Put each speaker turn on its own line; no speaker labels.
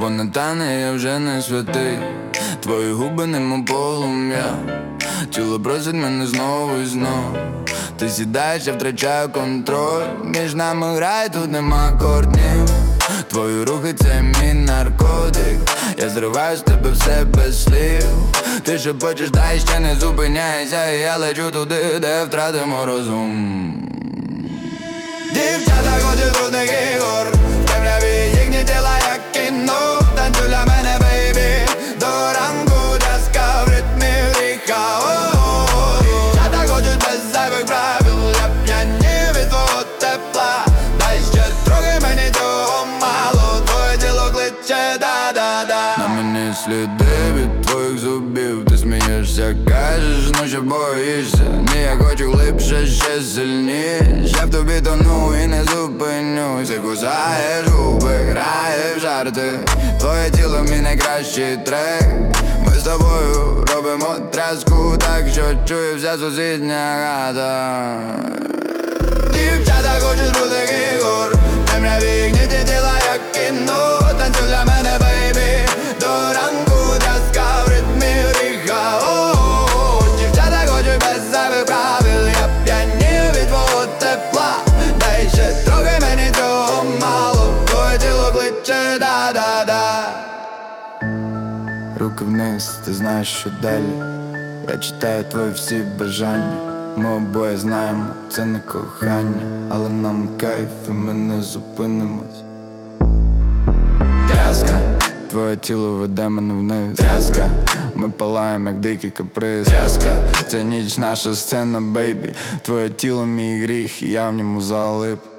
Небо не тане, я вже не святий. Твої губи немов полум'я, тіло просить мене знову і знову. Ти сідаєш, я втрачаю контроль. Між нами грає, тут нема корднів. Твої рухи це мій наркотик. Я зриваю з тебе все без слів. Ти шепочеш, дай ще не зупиняйся. І я лечу туди, де втратимо розум. Дівчата хочуть трудних ігор, в темряві їхні тіла як кіно. Танцюй для мене, бейбі, до ранку джазка в ритмі гріха. Дівчата хочуть без зайвих правил, я п'янів від твого тепла. Дай ще трохи, мені цього мало, твоє тіло кличе, да-да-да. На мені сліди від твоїх зубів. Ти смієшся, кажеш, ну що боїшся. Ні, я хочу глибше, ще сильніше. В тобі тону і не зупинюсь. Ти кусаєш губи, граєш в жарти. Твоє тіло мій найкращий трек. Ми з тобою робимо тряску, так що чує вся сусідня хата. Дівчата хочуть крутих ігор, в темряві їхні тіла як кіно. Танцюй для мене, бейбі, до ранку джазка в ритмі гріха. Дівчата хочуть без зайвих правил, я п'янів від твого тепла. Дай ще трохи, мені цього мало, твоє тіло кличе, да-да-да. Руки вниз, ти знаєш, що далі. Я читаю твої всі бажання. Ми обоє знаємо, це не кохання, але нам кайф і ми не зупинимось. Тряска, твоє тіло веде мене вниз. Тряска, ми палаємо як дикий каприз. Тряска, це ніч наша сцена, бейбі. Твоє тіло мій гріх, і я в ньому залип.